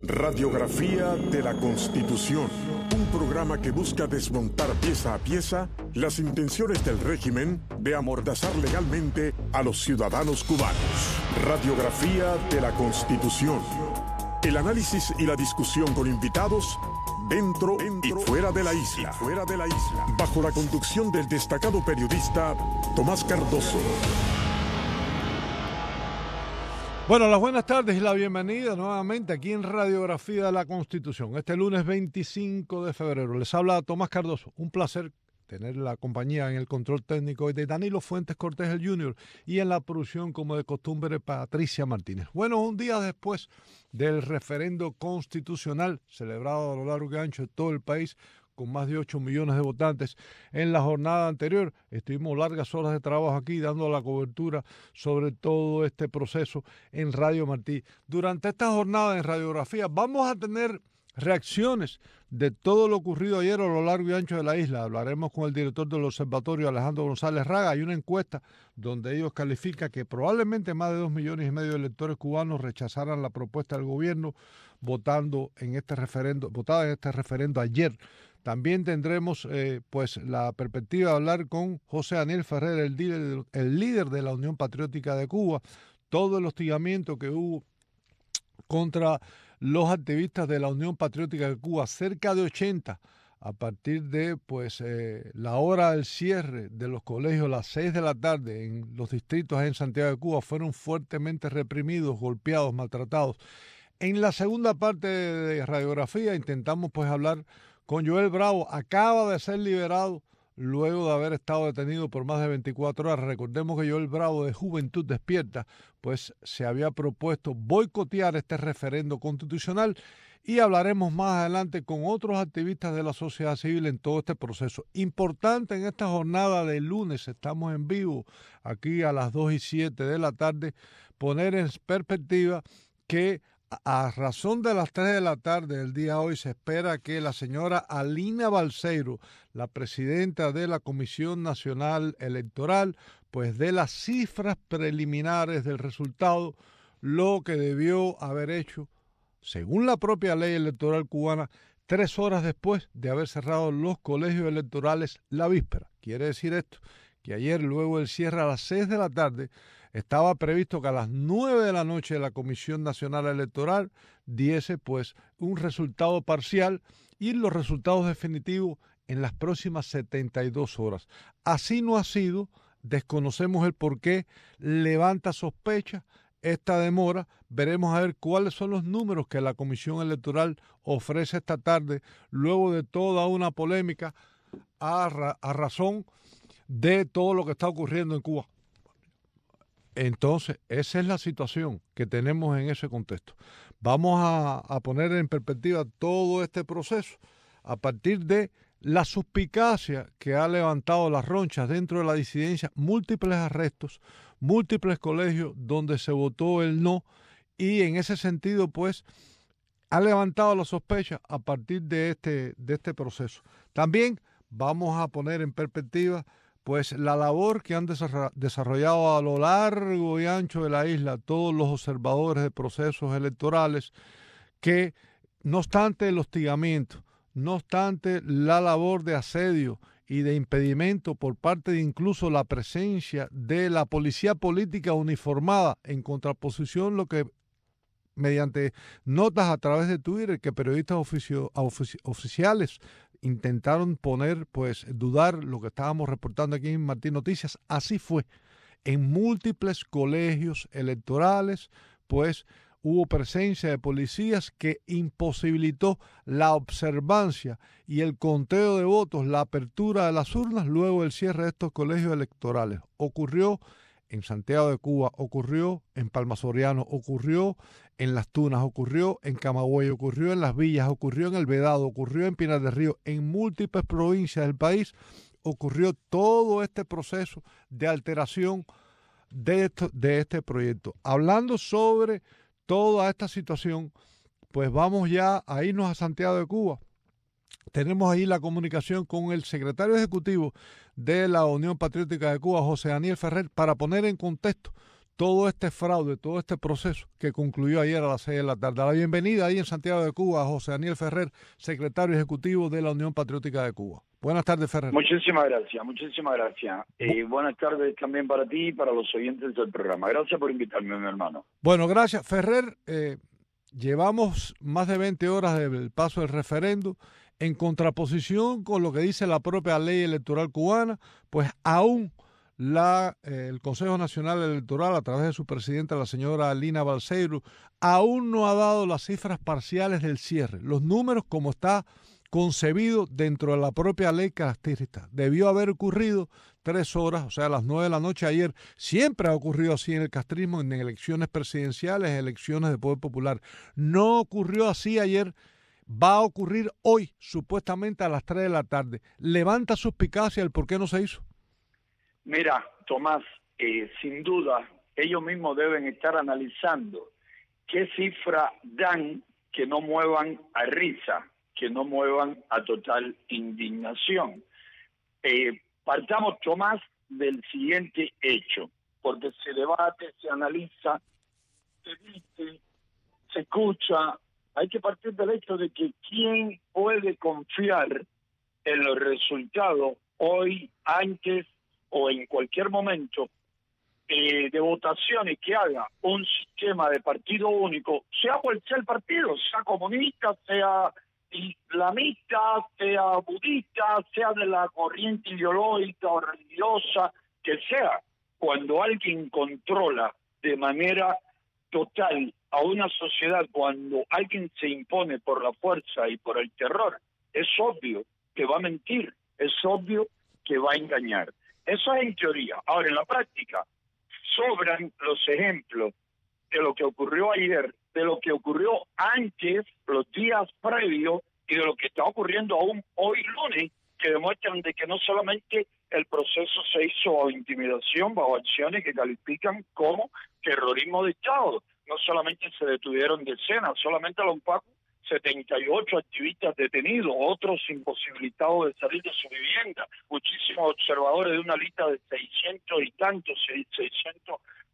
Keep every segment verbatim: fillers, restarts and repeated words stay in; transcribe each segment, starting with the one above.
Radiografía de la Constitución, un programa que busca desmontar pieza a pieza las intenciones del régimen de amordazar legalmente a los ciudadanos cubanos. Radiografía de la Constitución. El análisis y la discusión con invitados dentro, dentro y fuera de la isla. Fuera de la isla. Bajo la conducción del destacado periodista Tomás Cardoso. Bueno, las buenas tardes y la bienvenida nuevamente aquí en Radiografía de la Constitución. Este lunes veinticinco de febrero les habla Tomás Cardoso. Un placer tener la compañía en el control técnico de Danilo Fuentes Cortés el junior y en la producción, como de costumbre, Patricia Martínez. Bueno, un día después del referendo constitucional celebrado a lo largo y ancho de todo el país, con más de ocho millones de votantes. En la jornada anterior estuvimos largas horas de trabajo aquí dando la cobertura sobre todo este proceso en Radio Martí. Durante esta jornada en radiografía vamos a tener reacciones de todo lo ocurrido ayer a lo largo y ancho de la isla. Hablaremos con el director del observatorio, Alejandro González Raga. Hay una encuesta donde ellos califican que probablemente más de dos millones y medio de electores cubanos rechazaran la propuesta del gobierno votando en este referendo, votada en este referendo ayer. También tendremos eh, pues la perspectiva de hablar con José Daniel Ferrer, el líder, el líder de la Unión Patriótica de Cuba, todo el hostigamiento que hubo contra los activistas de la Unión Patriótica de Cuba, cerca de ochenta, a partir de pues eh, la hora del cierre de los colegios, las seis de la tarde, en los distritos en Santiago de Cuba, fueron fuertemente reprimidos, golpeados, maltratados. En la segunda parte de radiografía intentamos pues hablar con Joel Bravo. Acaba de ser liberado luego de haber estado detenido por más de veinticuatro horas. Recordemos que Joel Bravo, de Juventud Despierta, pues se había propuesto boicotear este referendo constitucional, y hablaremos más adelante con otros activistas de la sociedad civil en todo este proceso. Importante en esta jornada de lunes, estamos en vivo aquí a las dos y siete de la tarde, poner en perspectiva que a razón de las tres de la tarde del día hoy se espera que la señora Alina Balseiro, la presidenta de la Comisión Nacional Electoral, pues dé las cifras preliminares del resultado, lo que debió haber hecho, según la propia ley electoral cubana, tres horas después de haber cerrado los colegios electorales la víspera. Quiere decir esto, que ayer, luego del cierre a las seis de la tarde, estaba previsto que a las nueve de la noche la Comisión Nacional Electoral diese pues un resultado parcial y los resultados definitivos en las próximas setenta y dos horas. Así no ha sido, desconocemos el porqué, levanta sospecha esta demora. Veremos a ver cuáles son los números que la Comisión Electoral ofrece esta tarde, luego de toda una polémica a, ra- a razón de todo lo que está ocurriendo en Cuba. Entonces, esa es la situación que tenemos en ese contexto. Vamos a, a poner en perspectiva todo este proceso a partir de la suspicacia que ha levantado las ronchas dentro de la disidencia, múltiples arrestos, múltiples colegios donde se votó el no, y en ese sentido, pues, ha levantado la sospecha a partir de este, de este proceso. También vamos a poner en perspectiva pues la labor que han desarrollado a lo largo y ancho de la isla todos los observadores de procesos electorales, que no obstante el hostigamiento, no obstante la labor de asedio y de impedimento por parte de incluso la presencia de la policía política uniformada, en contraposición lo que mediante notas a través de Twitter que periodistas oficio, ofici, oficiales intentaron poner, pues, dudar lo que estábamos reportando aquí en Martín Noticias. Así fue. En múltiples colegios electorales, pues, hubo presencia de policías que imposibilitó la observancia y el conteo de votos, la apertura de las urnas luego del cierre de estos colegios electorales. Ocurrió en Santiago de Cuba, ocurrió en Palma Soriano, ocurrió en Las Tunas, ocurrió en Camagüey, ocurrió en Las Villas, ocurrió en El Vedado, ocurrió en Pinar del Río, en múltiples provincias del país ocurrió todo este proceso de alteración de, esto, de este proyecto. Hablando sobre toda esta situación, pues vamos ya a irnos a Santiago de Cuba. Tenemos ahí la comunicación con el secretario ejecutivo de la Unión Patriótica de Cuba, José Daniel Ferrer, para poner en contexto todo este fraude, todo este proceso que concluyó ayer a las seis de la tarde. La bienvenida ahí en Santiago de Cuba a José Daniel Ferrer, secretario ejecutivo de la Unión Patriótica de Cuba. Buenas tardes, Ferrer. Muchísimas gracias, muchísimas gracias. Eh, buenas tardes también para ti y para los oyentes del programa. Gracias por invitarme, mi hermano. Bueno, gracias. Ferrer, eh, llevamos más de veinte horas del paso del referendo. En contraposición con lo que dice la propia ley electoral cubana, pues aún La, eh, el Consejo Nacional Electoral, a través de su presidenta, la señora Lina Balseiro, aún no ha dado las cifras parciales del cierre. Los números como está concebido dentro de la propia ley característica. Debió haber ocurrido tres horas, o sea, a las nueve de la noche ayer. Siempre ha ocurrido así en el castrismo, en elecciones presidenciales, elecciones de poder popular. No ocurrió así ayer. Va a ocurrir hoy, supuestamente a las tres de la tarde. ¿Levanta suspicacia el por qué no se hizo? Mira, Tomás, eh, sin duda, ellos mismos deben estar analizando qué cifra dan que no muevan a risa, que no muevan a total indignación. Eh, partamos, Tomás, del siguiente hecho, porque se debate, se analiza, se dice, se escucha. Hay que partir del hecho de que quién puede confiar en los resultados hoy, antes o en cualquier momento eh, de votaciones que haga un sistema de partido único, sea cual sea el partido, sea comunista, sea islamista, sea budista, sea de la corriente ideológica o religiosa, que sea, cuando alguien controla de manera total a una sociedad, cuando alguien se impone por la fuerza y por el terror, es obvio que va a mentir, es obvio que va a engañar. Eso es en teoría. Ahora, en la práctica, sobran los ejemplos de lo que ocurrió ayer, de lo que ocurrió antes, los días previos, y de lo que está ocurriendo aún hoy lunes, que demuestran de que no solamente el proceso se hizo bajo intimidación, bajo acciones que califican como terrorismo de Estado. No solamente se detuvieron decenas, solamente a los pacos setenta y ocho activistas detenidos, otros imposibilitados de salir de su vivienda, muchísimos observadores de una lista de seiscientos y tantos, seiscientos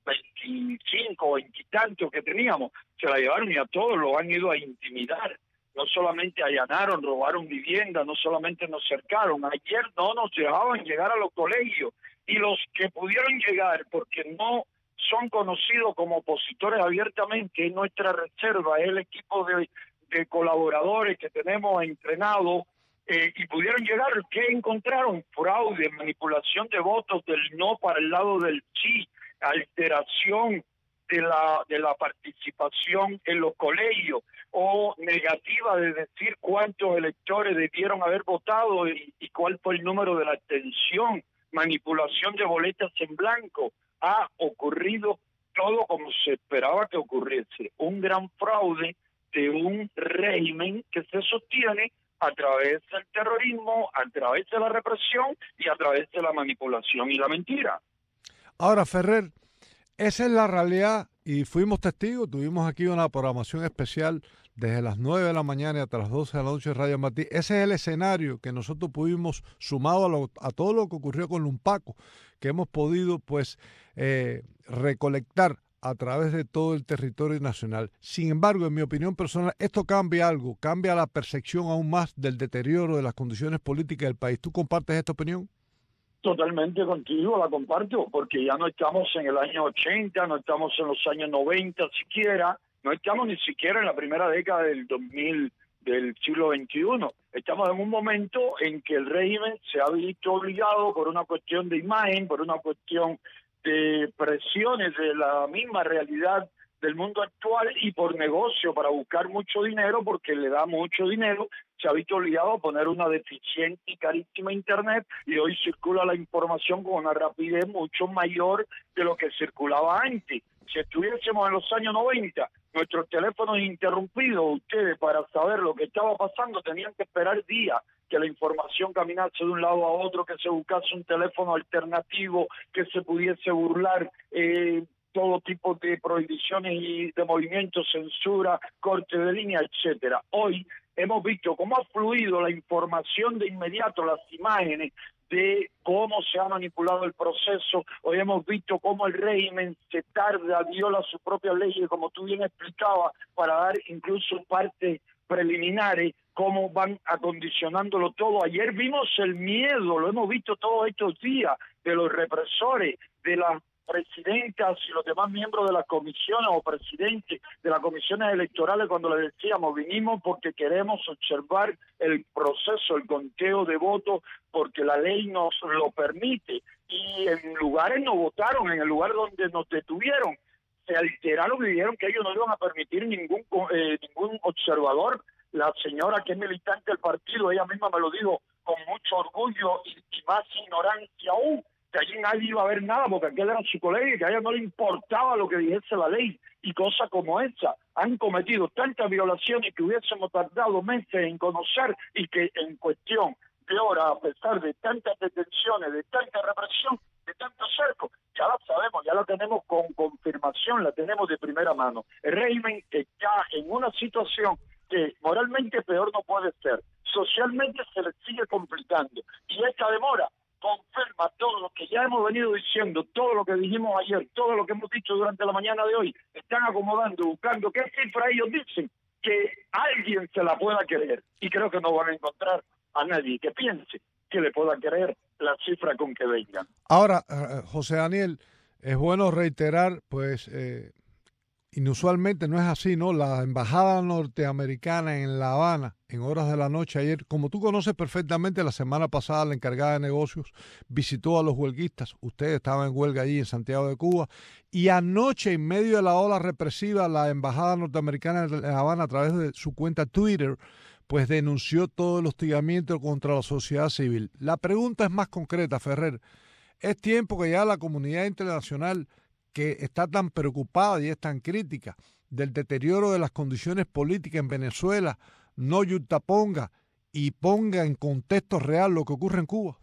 veinticinco o veintitantos que teníamos, se la llevaron y a todos los han ido a intimidar. No solamente allanaron, robaron vivienda, no solamente nos cercaron, ayer no nos dejaban llegar a los colegios, y los que pudieron llegar, porque no son conocidos como opositores abiertamente, en nuestra reserva, es el equipo de de colaboradores que tenemos entrenados, eh, y pudieron llegar, ¿qué encontraron? Fraude, manipulación de votos del no para el lado del sí, alteración de la de la participación en los colegios, o negativa de decir cuántos electores debieron haber votado y, y cuál fue el número de la abstención, manipulación de boletas en blanco. Ha ocurrido todo como se esperaba que ocurriese, un gran fraude de un régimen que se sostiene a través del terrorismo, a través de la represión y a través de la manipulación y la mentira. Ahora, Ferrer, esa es la realidad y fuimos testigos, tuvimos aquí una programación especial desde las nueve de la mañana hasta las doce de la noche de Radio Martí. Ese es el escenario que nosotros pudimos, sumado a, lo, a todo lo que ocurrió con Lumpaco, que hemos podido pues eh, recolectar a través de todo el territorio nacional. Sin embargo, en mi opinión personal, esto cambia algo, cambia la percepción aún más del deterioro de las condiciones políticas del país. ¿Tú compartes esta opinión? Totalmente contigo, la comparto, porque ya no estamos en el año ochenta, no estamos en los años noventa siquiera, no estamos ni siquiera en la primera década del dos mil del siglo veintiuno. Estamos en un momento en que el régimen se ha visto obligado por una cuestión de imagen, por una cuestión de presiones de la misma realidad del mundo actual y por negocio, para buscar mucho dinero, porque le da mucho dinero, se ha visto obligado a poner una deficiente y carísima internet, y hoy circula la información con una rapidez mucho mayor de lo que circulaba antes. Si estuviésemos en los años noventa, nuestros teléfonos interrumpidos, ustedes para saber lo que estaba pasando tenían que esperar días que la información caminase de un lado a otro, que se buscase un teléfono alternativo, que se pudiese burlar eh, todo tipo de prohibiciones y de movimientos, censura, corte de línea, etcétera. Hoy hemos visto cómo ha fluido la información de inmediato, las imágenes de cómo se ha manipulado el proceso. Hoy hemos visto cómo el régimen se tarda, viola su propia ley, como tú bien explicabas, para dar incluso partes preliminares, cómo van acondicionándolo todo. Ayer vimos el miedo, lo hemos visto todos estos días, de los represores, de las presidentas y los demás miembros de las comisiones o presidentes de las comisiones electorales, cuando les decíamos, vinimos porque queremos observar el proceso, el conteo de votos, porque la ley nos lo permite, y en lugares no votaron, en el lugar donde nos detuvieron, se alteraron y dijeron que ellos no iban a permitir ningún eh, ningún observador. La señora que es militante del partido, ella misma me lo dijo con mucho orgullo y, y más ignorancia aún, que allí nadie iba a ver nada porque aquel era su colega y que a ella no le importaba lo que dijese la ley, y cosas como esa. Han cometido tantas violaciones que hubiésemos tardado meses en conocer, y que en cuestión de horas, a pesar de tantas detenciones, de tanta represión, de tanto cerco, ya la sabemos, ya la tenemos con confirmación, la tenemos de primera mano. El régimen está en una situación que moralmente peor no puede ser, socialmente se le sigue complicando, y esta demora confirma todo lo que ya hemos venido diciendo, todo lo que dijimos ayer, todo lo que hemos dicho durante la mañana de hoy. Están acomodando, buscando qué cifra ellos dicen que alguien se la pueda creer, y creo que no van a encontrar a nadie que piense que le pueda creer la cifra con que vengan. Ahora, José Daniel, es bueno reiterar, pues, eh, inusualmente no es así, ¿no? La embajada norteamericana en La Habana, en horas de la noche ayer, como tú conoces perfectamente, la semana pasada la encargada de negocios visitó a los huelguistas. Usted estaba en huelga allí en Santiago de Cuba, y anoche, en medio de la ola represiva, la embajada norteamericana en La Habana, a través de su cuenta Twitter, pues denunció todo el hostigamiento contra la sociedad civil. La pregunta es más concreta, Ferrer. Es tiempo que ya la comunidad internacional, que está tan preocupada y es tan crítica del deterioro de las condiciones políticas en Venezuela, no yuxtaponga y ponga en contexto real lo que ocurre en Cuba.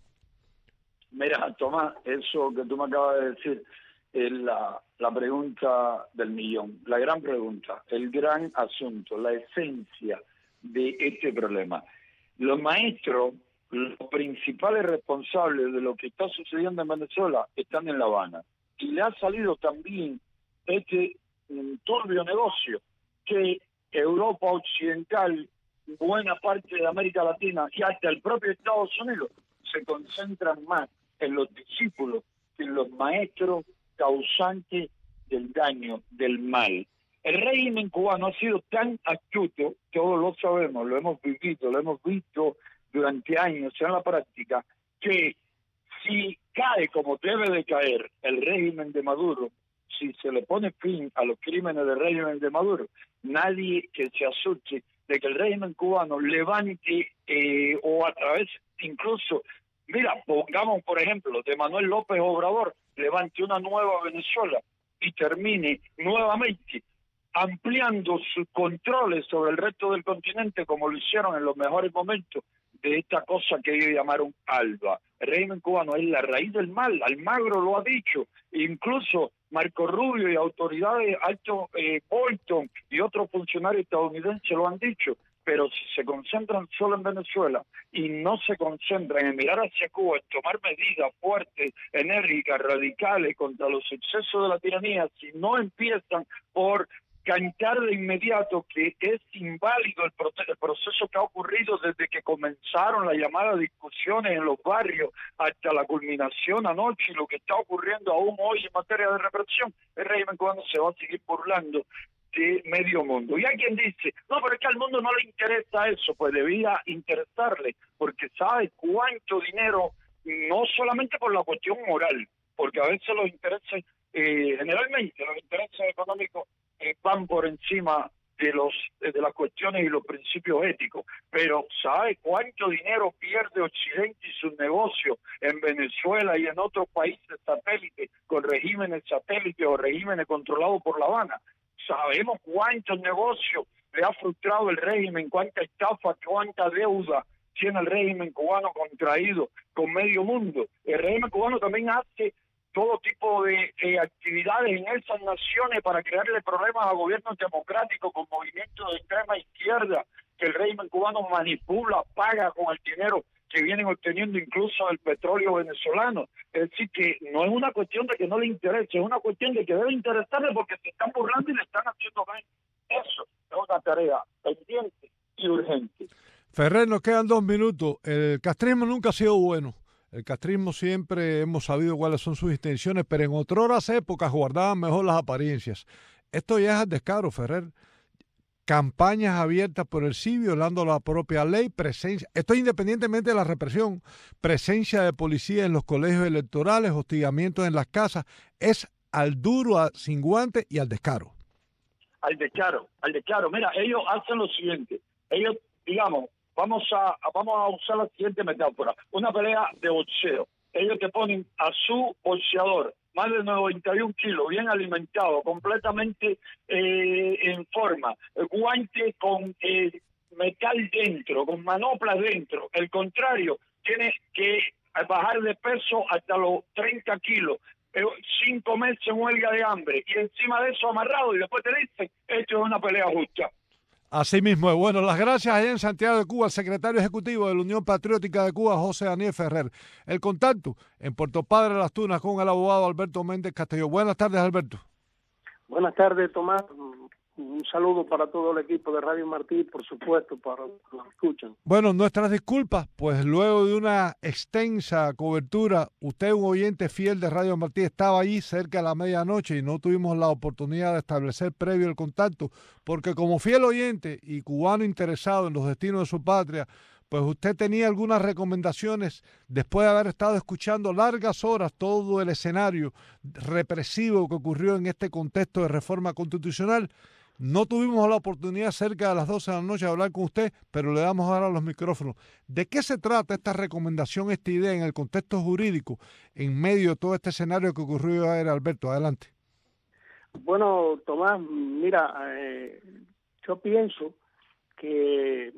Mira, Tomás, eso que tú me acabas de decir es la, la pregunta del millón, la gran pregunta, el gran asunto, la esencia de este problema. Los maestros, los principales responsables de lo que está sucediendo en Venezuela, están en La Habana. Y le ha salido también este um, turbio negocio que Europa Occidental, buena parte de América Latina y hasta el propio Estados Unidos se concentran más en los discípulos que en los maestros causantes del daño, del mal. El régimen cubano ha sido tan astuto, todos lo sabemos, lo hemos vivido, lo hemos visto durante años en la práctica, que si cae como debe de caer el régimen de Maduro, si se le pone fin a los crímenes del régimen de Maduro, nadie que se asuste de que el régimen cubano levante eh, o a través incluso, mira, pongamos por ejemplo, de Manuel López Obrador, levante una nueva Venezuela y termine nuevamente ampliando sus controles sobre el resto del continente, como lo hicieron en los mejores momentos de esta cosa que ellos llamaron ALBA. El régimen cubano es la raíz del mal, Almagro lo ha dicho, incluso Marco Rubio y autoridades, Alto eh, Bolton y otros funcionarios estadounidenses lo han dicho, pero si se concentran solo en Venezuela y no se concentran en mirar hacia Cuba, en tomar medidas fuertes, enérgicas, radicales contra los excesos de la tiranía, si no empiezan por cantar de inmediato que es inválido el, el proceso que ha ocurrido desde que comenzaron las llamadas discusiones en los barrios hasta la culminación anoche y lo que está ocurriendo aún hoy en materia de represión, el régimen cubano se va a seguir burlando de medio mundo. Y hay quien dice, no, pero es que al mundo no le interesa eso. Pues debía interesarle, porque sabe cuánto dinero, no solamente por la cuestión moral, porque a veces los intereses, eh, generalmente los intereses económicos eh, van por encima de los de las cuestiones y los principios éticos, pero sabe cuánto dinero pierde Occidente y sus negocios en Venezuela y en otros países satélites, con regímenes satélites o regímenes controlados por La Habana. Sabemos cuántos negocios le ha frustrado el régimen, cuánta estafa, cuánta deuda tiene el régimen cubano contraído con medio mundo. El régimen cubano también hace todo tipo de eh, actividades en esas naciones para crearle problemas a gobiernos democráticos con movimientos de extrema izquierda que el régimen cubano manipula, paga con el dinero que vienen obteniendo incluso el petróleo venezolano. Es decir, que no es una cuestión de que no le interese, es una cuestión de que debe interesarle porque se están burlando y le están haciendo daño. Eso es una tarea pendiente y urgente. Ferrer, nos quedan dos minutos. El castrismo nunca ha sido bueno. El castrismo siempre hemos sabido cuáles son sus intenciones, pero en otras épocas guardaban mejor las apariencias. Esto ya es al descaro, Ferrer. Campañas abiertas por el C I, violando la propia ley, presencia, esto independientemente de la represión, presencia de policía en los colegios electorales, hostigamientos en las casas, es al duro, a, sin guantes y al descaro. Al descaro, al descaro. Mira, ellos hacen lo siguiente, ellos, digamos, vamos a, vamos a usar la siguiente metáfora, una pelea de boxeo. Ellos te ponen a su boxeador, más de noventa y un kilos, bien alimentado, completamente eh, en forma, guante con eh, metal dentro, con manoplas dentro. El contrario, tiene que bajar de peso hasta los treinta kilos, eh, sin comerse en huelga de hambre, y encima de eso amarrado, y después te dicen, esto es una pelea justa. Así mismo es. Bueno, las gracias allá en Santiago de Cuba al secretario ejecutivo de la Unión Patriótica de Cuba, José Daniel Ferrer. El contacto en Puerto Padre Las Tunas con el abogado Alberto Méndez Castelló. Buenas tardes, Alberto. Buenas tardes, Tomás. Un saludo para todo el equipo de Radio Martí, por supuesto, para los que nos escuchan. Bueno, nuestras disculpas, pues luego de una extensa cobertura, usted, un oyente fiel de Radio Martí, estaba allí cerca de la medianoche y no tuvimos la oportunidad de establecer previo el contacto, porque como fiel oyente y cubano interesado en los destinos de su patria, pues usted tenía algunas recomendaciones después de haber estado escuchando largas horas todo el escenario represivo que ocurrió en este contexto de reforma constitucional. No tuvimos la oportunidad cerca de las doce de la noche de hablar con usted, pero le damos ahora los micrófonos. ¿De qué se trata esta recomendación, esta idea en el contexto jurídico, en medio de todo este escenario que ocurrió ayer, Alberto? Adelante. Bueno, Tomás, mira, eh, yo pienso que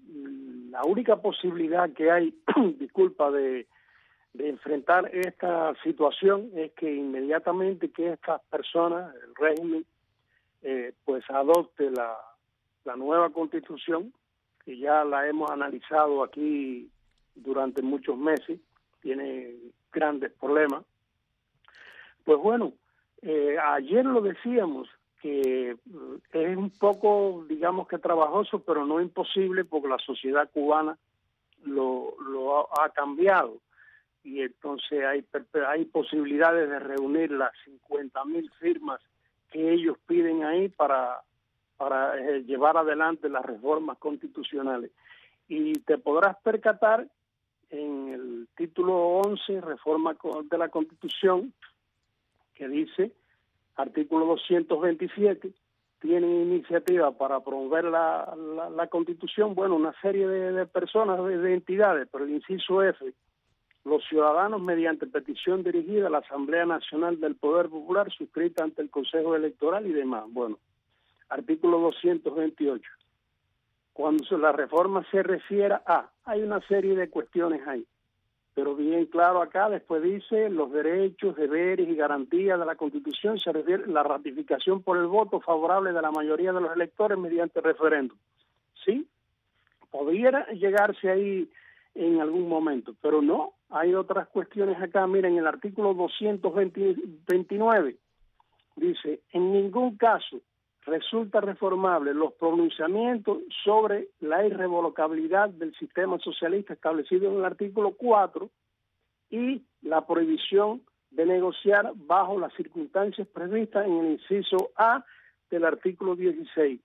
la única posibilidad que hay, disculpa, de, de enfrentar esta situación es que inmediatamente que estas personas, el régimen, Eh, pues adopte la, la nueva constitución, que ya la hemos analizado aquí durante muchos meses, tiene grandes problemas. Pues bueno, eh, ayer lo decíamos, que es un poco, digamos que trabajoso, pero no imposible, porque la sociedad cubana lo, lo ha, ha cambiado, y entonces hay, hay posibilidades de reunir las cincuenta mil firmas que ellos piden ahí para, para eh, llevar adelante las reformas constitucionales. Y te podrás percatar en el título once, reforma de la Constitución, que dice, artículo doscientos veintisiete, tienen iniciativa para promover la, la, la Constitución, bueno, una serie de, de personas, de, de entidades, pero el inciso F, los ciudadanos mediante petición dirigida a la Asamblea Nacional del Poder Popular suscrita ante el Consejo Electoral y demás. Bueno, artículo doscientos veintiocho. Cuando la reforma se refiera a, hay una serie de cuestiones ahí, pero bien claro acá, después dice, los derechos, deberes y garantías de la Constitución se refiere a la ratificación por el voto favorable de la mayoría de los electores mediante referéndum. ¿Sí? Podría llegarse ahí en algún momento, pero no, hay otras cuestiones acá. Miren, el artículo doscientos veintinueve dice, en ningún caso resulta reformable los pronunciamientos sobre la irrevocabilidad del sistema socialista establecido en el artículo cuatro y la prohibición de negociar bajo las circunstancias previstas en el inciso A del artículo dieciséis.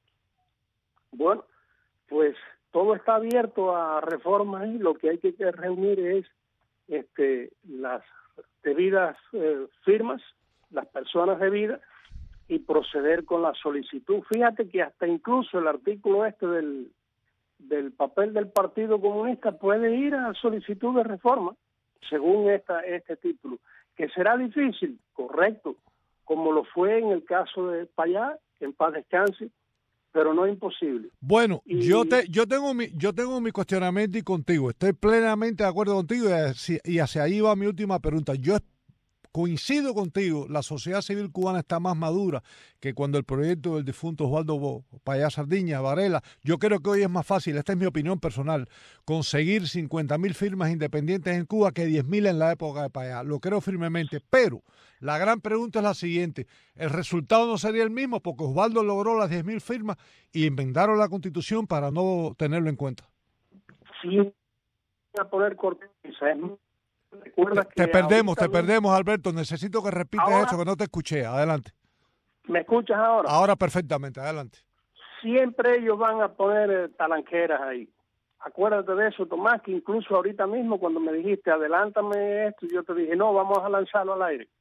Bueno, pues todo está abierto a reformas y lo que hay que reunir es este, las debidas eh, firmas, las personas debidas, y proceder con la solicitud. Fíjate que hasta incluso el artículo este del, del papel del Partido Comunista puede ir a solicitud de reforma, según esta, este título, que será difícil, correcto, como lo fue en el caso de Payá, que en paz descanse, pero no imposible. Bueno, y... yo te yo tengo mi yo tengo mi cuestionamiento y contigo, estoy plenamente de acuerdo contigo y hacia, y hacia ahí va mi última pregunta. Yo coincido contigo, la sociedad civil cubana está más madura que cuando el proyecto del difunto Osvaldo Payá Sardiña, Varela. Yo creo que hoy es más fácil, esta es mi opinión personal, conseguir cincuenta mil firmas independientes en Cuba que diez mil en la época de Payá. Lo creo firmemente, pero la gran pregunta es la siguiente. El resultado no sería el mismo porque Osvaldo logró las diez mil firmas y inventaron la Constitución para no tenerlo en cuenta. Sí, a poner corteza. Recuerda te, te que perdemos, te mismo... perdemos, Alberto. Necesito que repitas ahora, eso, que no te escuché. Adelante. ¿Me escuchas ahora? Ahora perfectamente, adelante. Siempre ellos van a poner eh, talanqueras ahí. Acuérdate de eso, Tomás, que incluso ahorita mismo cuando me dijiste, adelántame esto, yo te dije, no, vamos a lanzarlo al aire.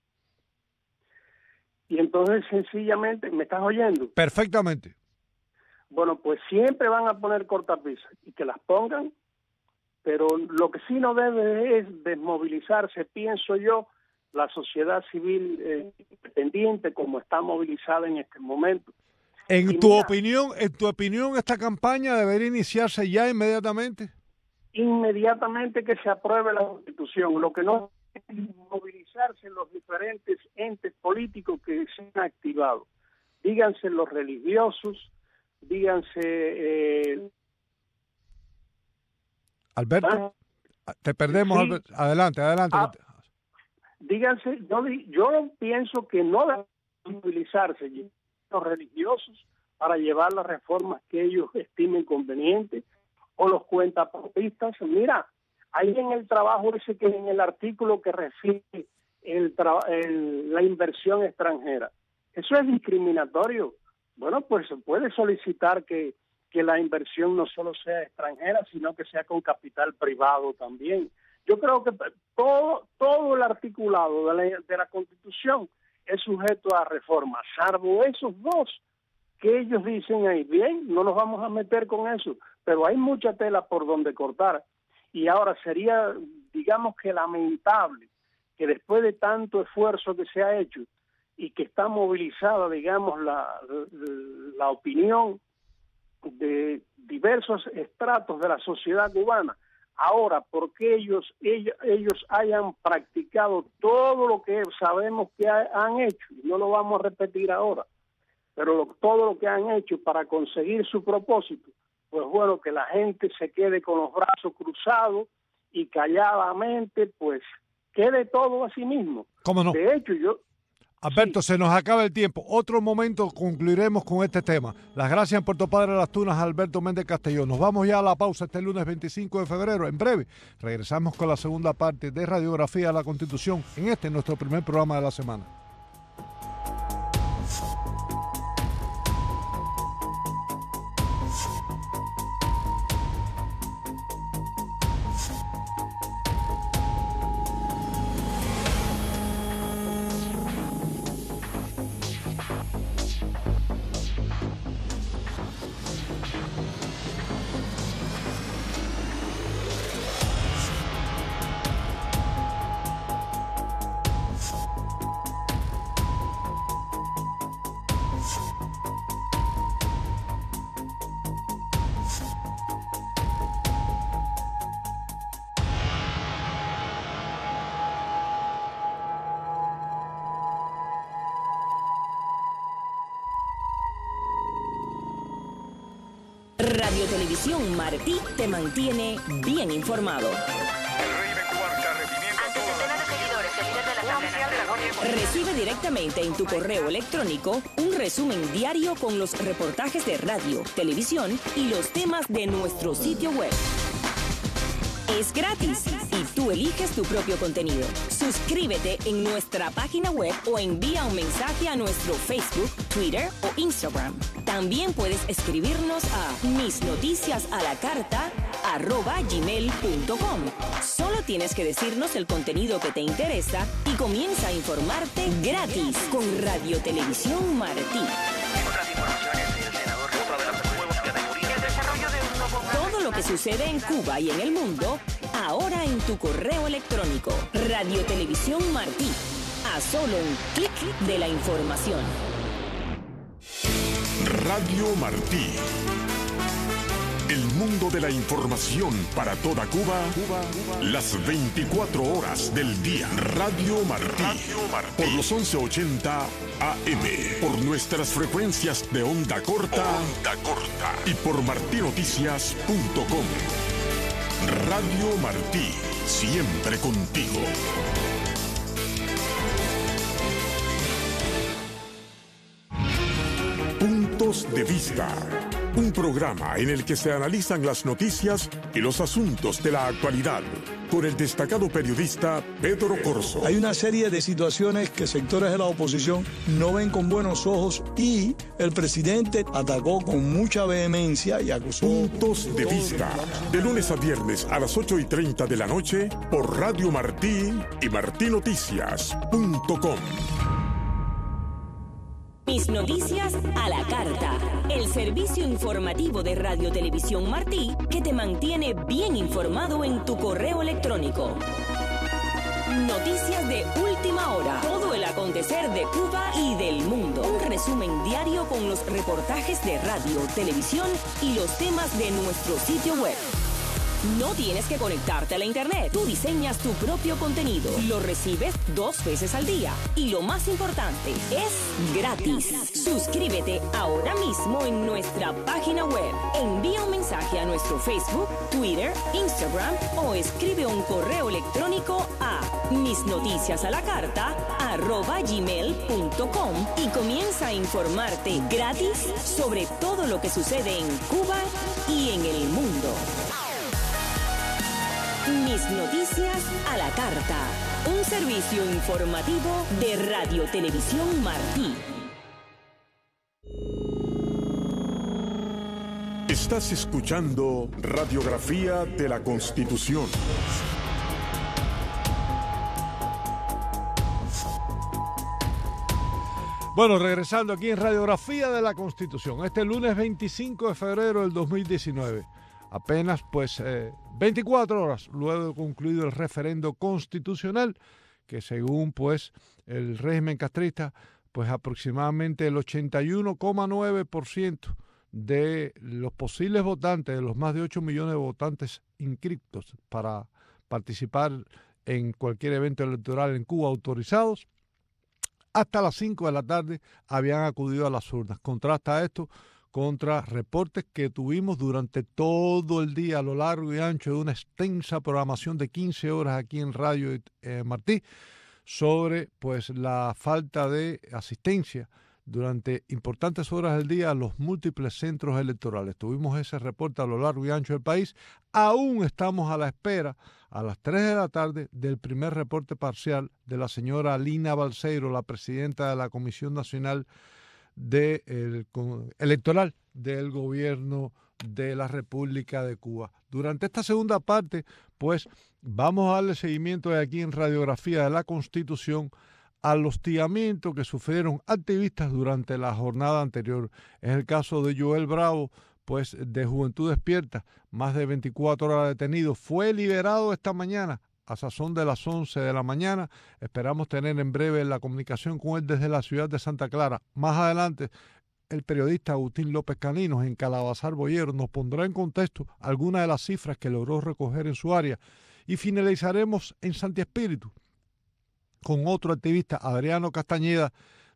Y entonces sencillamente, ¿me estás oyendo? Perfectamente. Bueno, pues siempre van a poner cortapisas y que las pongan, pero lo que sí no debe es desmovilizarse, pienso yo, la sociedad civil eh, independiente como está movilizada en este momento. En y tu mira, opinión, en tu opinión, esta campaña debería iniciarse ya inmediatamente. Inmediatamente que se apruebe la Constitución, lo que no es movilizarse los diferentes entes políticos que se han activado, díganse los religiosos, díganse eh, Alberto, ¿ah? Te perdemos. Sí. Alberto. Adelante, adelante. Ah, díganse, yo, yo pienso que no deben movilizarse los religiosos para llevar las reformas que ellos estimen convenientes o los cuentapropistas. Mira, ahí en el trabajo ese que en el artículo que refiere el, el, la inversión extranjera, eso es discriminatorio. Bueno, pues se puede solicitar que, que la inversión no solo sea extranjera, sino que sea con capital privado también. Yo creo que todo, todo el articulado de la, de la Constitución es sujeto a reforma, salvo esos dos que ellos dicen ahí, bien, no nos vamos a meter con eso, pero hay mucha tela por donde cortar. Y ahora sería, digamos que lamentable, que después de tanto esfuerzo que se ha hecho y que está movilizada, digamos, la, la opinión de diversos estratos de la sociedad cubana, ahora, porque ellos, ellos ellos hayan practicado todo lo que sabemos que ha, han hecho, y no lo vamos a repetir ahora, pero lo, todo lo que han hecho para conseguir su propósito, pues bueno, que la gente se quede con los brazos cruzados y calladamente, pues, quede todo a sí mismo. ¿Cómo no? De hecho, yo... Alberto, sí. Se nos acaba el tiempo. Otro momento concluiremos con este tema. Las gracias en Puerto Padre Las Tunas a Alberto Méndez Castellón. Nos vamos ya a la pausa este lunes veinticinco de febrero. En breve regresamos con la segunda parte de Radiografía de la Constitución en este nuestro primer programa de la semana. Radio Televisión Martí te mantiene bien informado. Recibe directamente en tu correo electrónico un resumen diario con los reportajes de radio, televisión y los temas de nuestro sitio web. Es gratis y tú eliges tu propio contenido. Suscríbete en nuestra página web o envía un mensaje a nuestro Facebook, Twitter o Instagram. También puedes escribirnos a misnoticiasalacarta arroba gmail punto com. Solo tienes que decirnos el contenido que te interesa y comienza a informarte gratis con Radio Televisión Martí. Otras informaciones, el senador Rosa de las nuevas categorías. El desarrollo de un nuevo... Todo lo que sucede en Cuba y en el mundo, ahora en tu correo electrónico. Radio Televisión Martí. A solo un clic de la información. Radio Martí. El mundo de la información para toda Cuba, Cuba, Cuba. Las veinticuatro horas del día. Radio Martí. Radio Martí. Por los once ochenta A M. Por nuestras frecuencias de onda corta. Onda corta. Y por martí noticias punto com. Radio Martí. Siempre contigo. Puntos de Vista, un programa en el que se analizan las noticias y los asuntos de la actualidad, con el destacado periodista Pedro Corzo. Hay una serie de situaciones que sectores de la oposición no ven con buenos ojos y el presidente atacó con mucha vehemencia y acusó... Puntos de Vista, de lunes a viernes a las ocho y treinta de la noche por Radio Martí y martí noticias punto com. Mis noticias a la carta. El servicio informativo de Radio Televisión Martí que te mantiene bien informado en tu correo electrónico. Noticias de última hora. Todo el acontecer de Cuba y del mundo. Un resumen diario con los reportajes de radio, televisión y los temas de nuestro sitio web. No tienes que conectarte a la internet. Tú diseñas tu propio contenido. Lo recibes dos veces al día. Y lo más importante, es gratis. Suscríbete ahora mismo en nuestra página web. Envía un mensaje a nuestro Facebook, Twitter, Instagram o escribe un correo electrónico a misnoticiasalacarta arroba gmail punto com y comienza a informarte gratis sobre todo lo que sucede en Cuba y en el mundo. Mis noticias a la carta. Un servicio informativo de Radio Televisión Martí. Estás escuchando Radiografía de la Constitución. Bueno, regresando aquí en Radiografía de la Constitución. Este lunes veinticinco de febrero del dos mil diecinueve. Apenas pues eh, veinticuatro horas luego de concluido el referendo constitucional, que según pues el régimen castrista, pues aproximadamente el ochenta y uno coma nueve por ciento de los posibles votantes, de los más de ocho millones de votantes inscritos para participar en cualquier evento electoral en Cuba autorizados, hasta las cinco de la tarde habían acudido a las urnas. Contrasta esto contra reportes que tuvimos durante todo el día a lo largo y ancho de una extensa programación de quince horas aquí en Radio eh, Martí sobre pues la falta de asistencia durante importantes horas del día a los múltiples centros electorales. Tuvimos ese reporte a lo largo y ancho del país. Aún estamos a la espera a las tres de la tarde del primer reporte parcial de la señora Lina Balseiro, la presidenta de la Comisión Nacional de el, electoral del gobierno de la República de Cuba. Durante esta segunda parte, pues vamos a darle seguimiento de aquí en Radiografía de la Constitución al hostigamiento que sufrieron activistas durante la jornada anterior. Es el caso de Joel Bravo, pues de Juventud Despierta, más de veinticuatro horas detenido. Fue liberado esta mañana a sazón de las once de la mañana. Esperamos tener en breve la comunicación con él desde la ciudad de Santa Clara. Más adelante, el periodista Agustín López Caninos en Calabazar Boyero nos pondrá en contexto algunas de las cifras que logró recoger en su área. Y finalizaremos en Santi Espíritu con otro activista, Adriano Castañeda,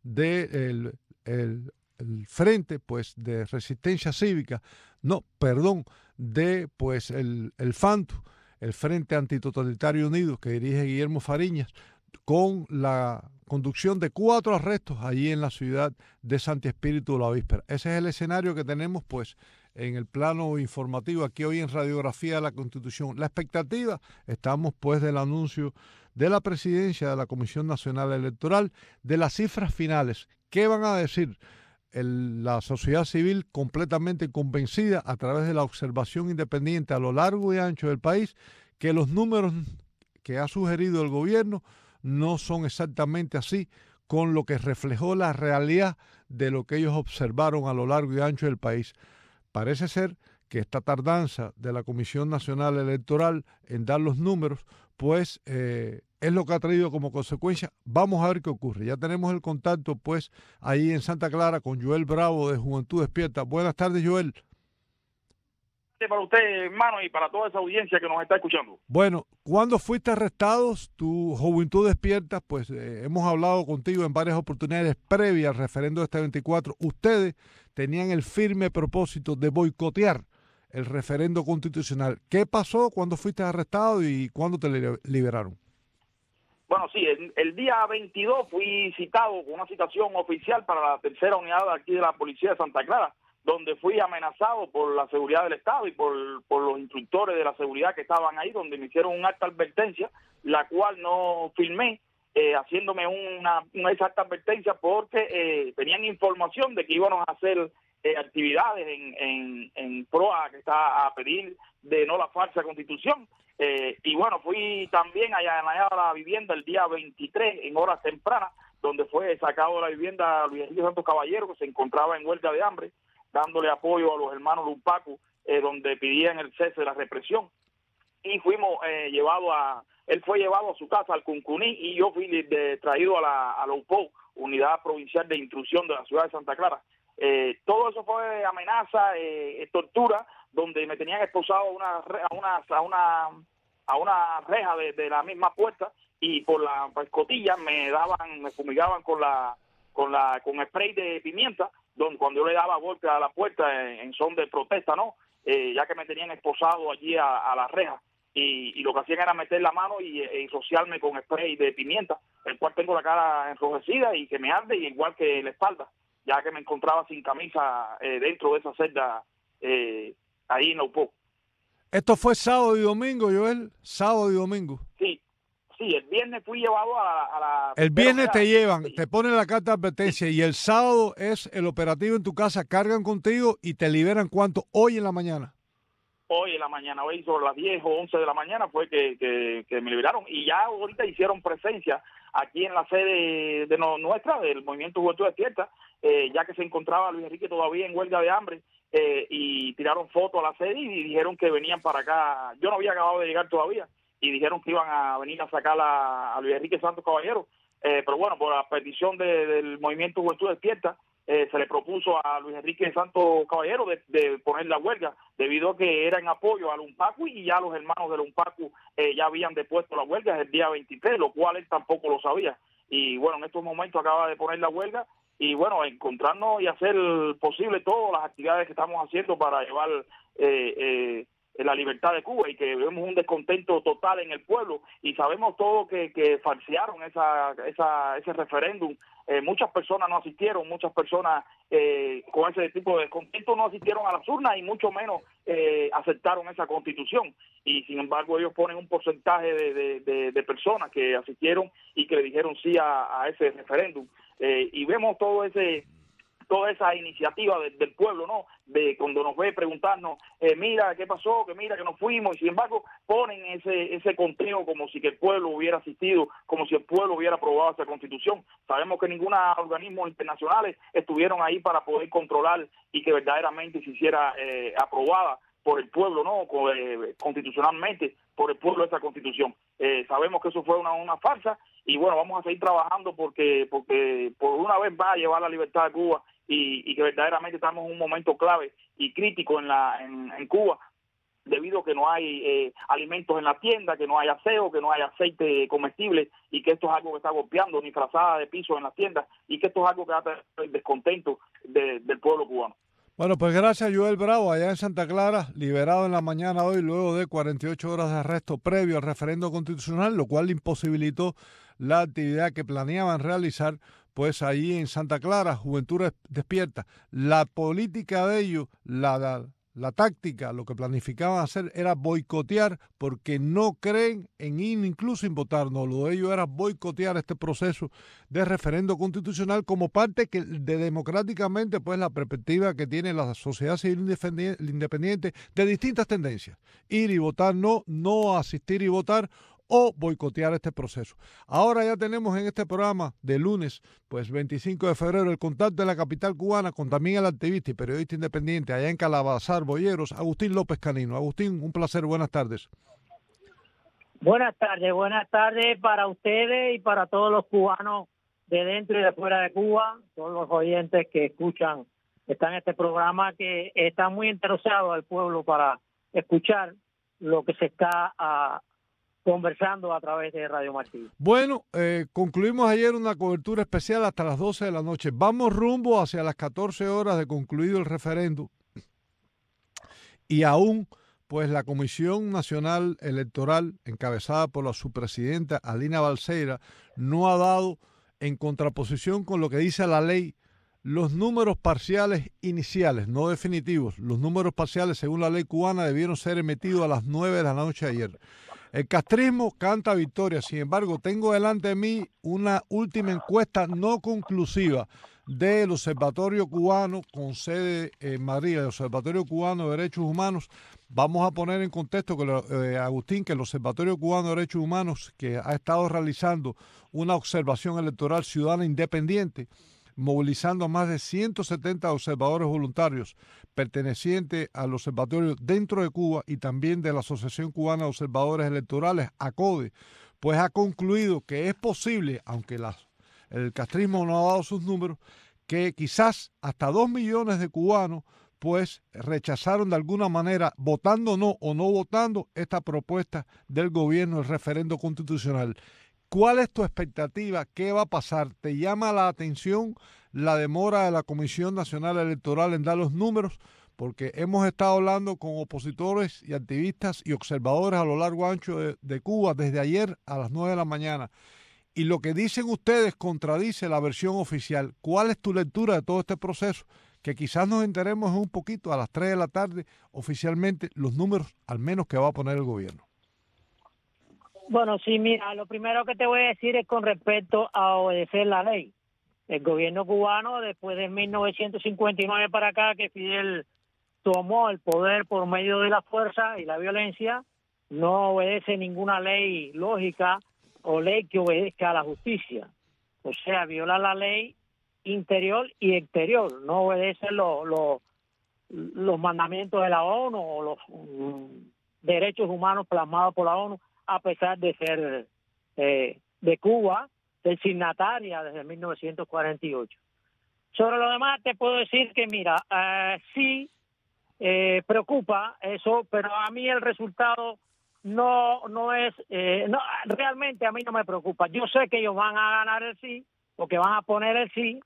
del el, el Frente pues, de Resistencia Cívica, no, perdón, de pues el, el FANTU, el Frente Antitotalitario Unido, que dirige Guillermo Fariñas, con la conducción de cuatro arrestos allí en la ciudad de Santi Espíritu la víspera. Ese es el escenario que tenemos pues en el plano informativo aquí hoy en Radiografía de la Constitución. La expectativa, estamos pues del anuncio de la presidencia de la Comisión Nacional Electoral, de las cifras finales. ¿Qué van a decir? El, la sociedad civil completamente convencida a través de la observación independiente a lo largo y ancho del país que los números que ha sugerido el gobierno no son exactamente así con lo que reflejó la realidad de lo que ellos observaron a lo largo y ancho del país. Parece ser que esta tardanza de la Comisión Nacional Electoral en dar los números, pues eh, es lo que ha traído como consecuencia. Vamos a ver qué ocurre. Ya tenemos el contacto, pues, ahí en Santa Clara con Joel Bravo de Juventud Despierta. Buenas tardes, Joel. para usted, hermano, y para toda esa audiencia que nos está escuchando. Bueno, ¿cuándo fuiste arrestado? Tu Juventud Despierta, pues eh, hemos hablado contigo en varias oportunidades previas al referendo de este veinticuatro. Ustedes tenían el firme propósito de boicotear el referendo constitucional. ¿Qué pasó cuando fuiste arrestado y cuándo te liberaron? Bueno, sí, el, el día veintidós fui citado con una citación oficial para la tercera unidad de aquí de la Policía de Santa Clara, donde fui amenazado por la seguridad del Estado y por, por los instructores de la seguridad que estaban ahí, donde me hicieron una alta advertencia, la cual no firmé, eh, haciéndome una, una alta advertencia porque eh, tenían información de que íbamos a hacer eh, actividades en, en, en proa que está a pedir de no la falsa constitución. Eh, y bueno, fui también allá en allá a la vivienda el día veintitrés, en horas tempranas, donde fue sacado de la vivienda Luis Enrique Santos Caballero, que se encontraba en huelga de hambre, dándole apoyo a los hermanos Lumpacu, eh, donde pedían el cese de la represión. Y fuimos eh, llevados a, él fue llevado a su casa, al Cuncuní, y yo fui de, traído a la, a la U P O, Unidad Provincial de Instrucción de la ciudad de Santa Clara. Eh, todo eso fue amenaza, eh, tortura, donde me tenían esposado a una, a una, a una, a una reja de, de la misma puerta, y por la escotilla me daban, me fumigaban con la, con la, con spray de pimienta, donde cuando yo le daba golpe a la puerta en, en son de protesta, ¿no? Eh, ya que me tenían esposado allí a, a la reja, y, y lo que hacían era meter la mano y, y rociarme con spray de pimienta, el cual tengo la cara enrojecida y que me arde, y igual que la espalda, ya que me encontraba sin camisa eh, dentro de esa celda eh, ahí en la U P O. ¿Esto fue sábado y domingo, Joel? Sábado y domingo. Sí. Sí, el viernes fui llevado a, a la... El viernes te llevan, sí. te ponen la carta de advertencia, sí. Y el sábado es el operativo en tu casa, cargan contigo y te liberan, ¿cuánto? Hoy en la mañana. Hoy en la mañana, hoy sobre las diez o once de la mañana fue que, que, que me liberaron, y ya ahorita hicieron presencia aquí en la sede de no, nuestra, del Movimiento Juventud Despierta, eh, ya que se encontraba Luis Enrique todavía en huelga de hambre, eh, y tiraron fotos a la sede y dijeron que venían para acá. Yo no había acabado de llegar todavía, y dijeron que iban a venir a sacar a, a Luis Enrique Santos Caballero, eh, pero bueno, por la petición de, del Movimiento Juventud Despierta, eh, se le propuso a Luis Enrique Santos Caballero de, de poner la huelga, debido a que era en apoyo al Lumpacu, y ya los hermanos del Lumpacu eh, ya habían depuesto la huelga el día veintitrés, lo cual él tampoco lo sabía, y bueno, en estos momentos acaba de poner la huelga, y bueno, encontrarnos y hacer posible todas las actividades que estamos haciendo para llevar eh, eh, la libertad de Cuba, y que vemos un descontento total en el pueblo, y sabemos todo que, que falsearon esa, esa, ese referéndum. Eh, muchas personas no asistieron, muchas personas eh, con ese tipo de descontento no asistieron a las urnas, y mucho menos eh, aceptaron esa constitución, y sin embargo ellos ponen un porcentaje de, de, de, de personas que asistieron y que le dijeron sí a, a ese referéndum, eh, y vemos todo ese toda esa iniciativa de, del pueblo, ¿no? De cuando nos ve preguntarnos, eh, mira, ¿qué pasó? Que mira, que nos fuimos, y sin embargo ponen ese ese conteo como si que el pueblo hubiera asistido, como si el pueblo hubiera aprobado esa constitución. Sabemos que ningún organismo internacionales estuvieron ahí para poder controlar y que verdaderamente se hiciera eh, aprobada por el pueblo, ¿no? Constitucionalmente, por el pueblo esa constitución. Eh, sabemos que eso fue una, una farsa, y bueno, vamos a seguir trabajando porque porque por una vez va a llevar la libertad a Cuba, y, y que verdaderamente estamos en un momento clave y crítico en la en, en Cuba, debido a que no hay eh, alimentos en la tienda, que no hay aseo, que no hay aceite comestible, y que esto es algo que está golpeando, ni frazada de piso en las tiendas, y que esto es algo que va a tener el descontento de, del pueblo cubano. Bueno, pues gracias, Joel Bravo, allá en Santa Clara, liberado en la mañana hoy luego de cuarenta y ocho horas de arresto previo al referendo constitucional, lo cual imposibilitó la actividad que planeaban realizar, pues allí en Santa Clara, Juventud Despierta. La política de ellos, la, la, la táctica, lo que planificaban hacer era boicotear, porque no creen en ir incluso en votar, no, lo de ellos era boicotear este proceso de referendo constitucional como parte que de democráticamente, pues la perspectiva que tiene la sociedad civil independiente de distintas tendencias, ir y votar no, no asistir y votar, o boicotear este proceso. Ahora ya tenemos en este programa de lunes, pues veinticinco de febrero, el contacto de la capital cubana con también el activista y periodista independiente allá en Calabazar, Boyeros, Agustín López Canino. Agustín, un placer, buenas tardes. Buenas tardes, buenas tardes para ustedes y para todos los cubanos de dentro y de fuera de Cuba, todos los oyentes que escuchan está en este programa que está muy interesado al pueblo para escuchar lo que se está uh, conversando a través de Radio Martí. Bueno, eh, concluimos ayer una cobertura especial hasta las doce de la noche. Vamos rumbo hacia las catorce horas de concluido el referendo y aún pues la Comisión Nacional Electoral, encabezada por la subpresidenta Alina Balseira, no ha dado, en contraposición con lo que dice la ley, los números parciales iniciales, no definitivos. Los números parciales, según la ley cubana, debieron ser emitidos a las nueve de la noche de ayer. El castrismo canta victoria. Sin embargo, tengo delante de mí una última encuesta no conclusiva del Observatorio Cubano con sede en Madrid, el Observatorio Cubano de Derechos Humanos. Vamos a poner en contexto, que eh, Agustín, que el Observatorio Cubano de Derechos Humanos, que ha estado realizando una observación electoral ciudadana independiente, movilizando a más de ciento setenta observadores voluntarios pertenecientes al observatorio dentro de Cuba y también de la Asociación Cubana de Observadores Electorales, ACODE, pues ha concluido que es posible, aunque la, el castrismo no ha dado sus números, que quizás hasta dos millones de cubanos pues rechazaron de alguna manera, votando no o no votando, esta propuesta del gobierno, el referendo constitucional. ¿Cuál es tu expectativa? ¿Qué va a pasar? ¿Te llama la atención la demora de la Comisión Nacional Electoral en dar los números? Porque hemos estado hablando con opositores y activistas y observadores a lo largo y ancho de, de Cuba desde ayer a las nueve de la mañana. Y lo que dicen ustedes contradice la versión oficial. ¿Cuál es tu lectura de todo este proceso? Que quizás nos enteremos un poquito a las tres de la tarde oficialmente los números, al menos que va a poner el gobierno. Bueno, sí, mira, lo primero que te voy a decir es con respecto a obedecer la ley. El gobierno cubano, después de mil novecientos cincuenta y nueve para acá, que Fidel tomó el poder por medio de la fuerza y la violencia, no obedece ninguna ley lógica o ley que obedezca a la justicia. O sea, viola la ley interior y exterior, no obedece los, los, los mandamientos de la ONU o los um, derechos humanos plasmados por la ONU, a pesar de ser eh, de Cuba, ser signataria desde mil novecientos cuarenta y ocho. Sobre lo demás te puedo decir que, mira, eh, sí eh, preocupa eso, pero a mí el resultado no no es, eh, no realmente a mí no me preocupa. Yo sé que ellos van a ganar el sí, porque van a poner el sí,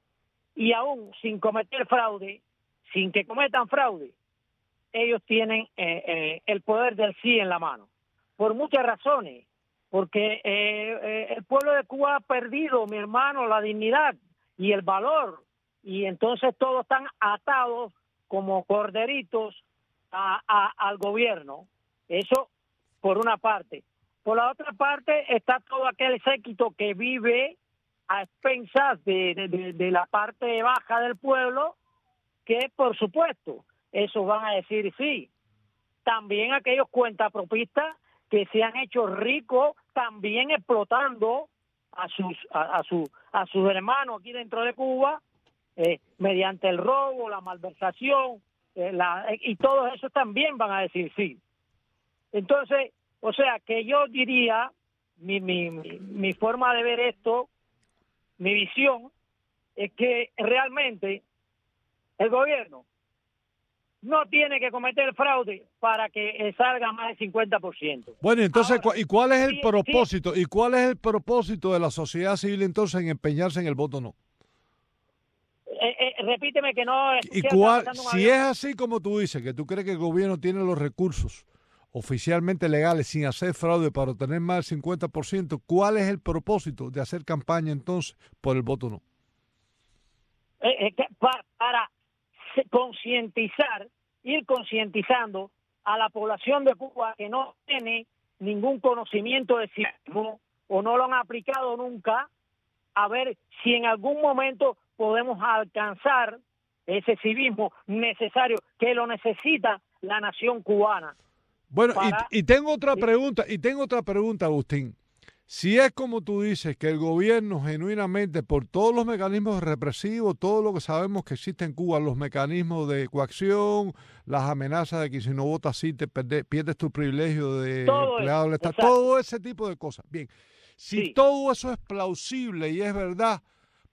y aún sin cometer fraude, sin que cometan fraude, ellos tienen eh, eh, el poder del sí en la mano. Por muchas razones, porque eh, eh, el pueblo de Cuba ha perdido, mi hermano, la dignidad y el valor, y entonces todos están atados como corderitos a, a, al gobierno. Eso por una parte. Por la otra parte está todo aquel séquito que vive a expensas de, de, de, de la parte baja del pueblo, que por supuesto, esos van a decir sí. También aquellos cuentapropistas que se han hecho ricos también explotando a sus a, a su a sus hermanos aquí dentro de Cuba eh, mediante el robo, la malversación eh, la, y todos esos también van a decir sí. Entonces, o sea que yo diría mi mi mi, mi forma de ver esto, mi visión es que realmente el gobierno no tiene que cometer fraude para que salga más del cincuenta por ciento. Bueno, entonces, Ahora, ¿y cuál es el sí, propósito? sí. ¿Y cuál es el propósito de la sociedad civil entonces en empeñarse en el voto no? Eh, eh, repíteme que no... ¿Y cuál, si es así como tú dices, que tú crees que el gobierno tiene los recursos oficialmente legales sin hacer fraude para obtener más del cincuenta por ciento, ¿cuál es el propósito de hacer campaña entonces por el voto no? Eh, eh, para... para concientizar, ir concientizando a la población de Cuba que no tiene ningún conocimiento de civismo o no lo han aplicado nunca, a ver si en algún momento podemos alcanzar ese civismo necesario que lo necesita la nación cubana. Bueno, para... y, y tengo otra pregunta, y tengo otra pregunta, Agustín. Si es como tú dices, que el gobierno genuinamente, por todos los mecanismos represivos, todo lo que sabemos que existe en Cuba, los mecanismos de coacción, las amenazas de que si no votas sí te pierdes, pierdes tu privilegio de todo empleado del Estado, todo ese tipo de cosas. Bien, si sí. todo eso es plausible y es verdad,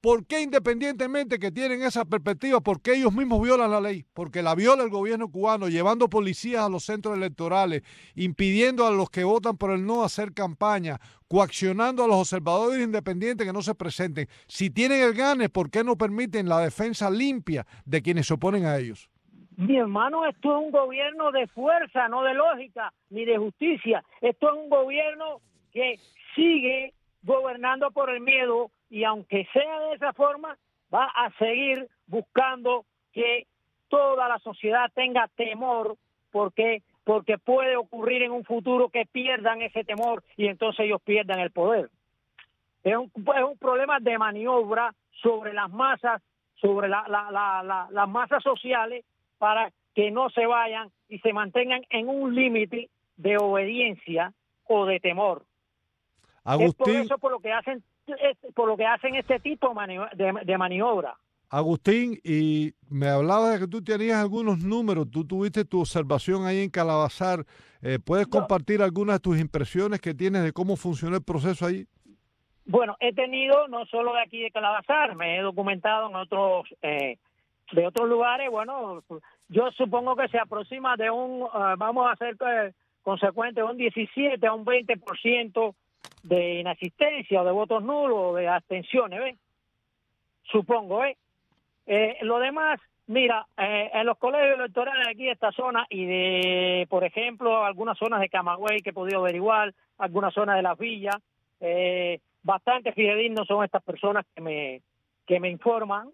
¿Por qué independientemente que tienen esa perspectiva, por qué ellos mismos violan la ley? Porque la viola el gobierno cubano, llevando policías a los centros electorales, impidiendo a los que votan por el no hacer campaña, coaccionando a los observadores independientes que no se presenten. Si tienen el gane, ¿por qué no permiten la defensa limpia de quienes se oponen a ellos? Mi hermano, esto es un gobierno de fuerza, no de lógica, ni de justicia. Esto es un gobierno que sigue gobernando por el miedo y aunque sea de esa forma, va a seguir buscando que toda la sociedad tenga temor porque, porque puede ocurrir en un futuro que pierdan ese temor y entonces ellos pierdan el poder. Es un, es un problema de maniobra sobre las masas, sobre la, la, la, la, las masas sociales para que no se vayan y se mantengan en un límite de obediencia o de temor. Agustín, es por eso por lo que hacen es por lo que hacen este tipo de, de maniobra. Agustín, y me hablabas de que tú tenías algunos números, tú tuviste tu observación ahí en Calabazar, eh, ¿puedes no. compartir algunas de tus impresiones que tienes de cómo funcionó el proceso ahí? Bueno, he tenido, no solo de aquí de Calabazar, me he documentado en otros eh, de otros lugares. Bueno, yo supongo que se aproxima de un, uh, vamos a ser eh, consecuente, un diecisiete a un veinte por ciento de inasistencia o de votos nulos o de abstenciones, ¿ves? Supongo, ¿eh? Eh, lo demás, mira, eh, en los colegios electorales de aquí de esta zona y de, por ejemplo, algunas zonas de Camagüey que he podido averiguar, algunas zonas de las villas, eh, bastante fidedignos son estas personas que me, que me informan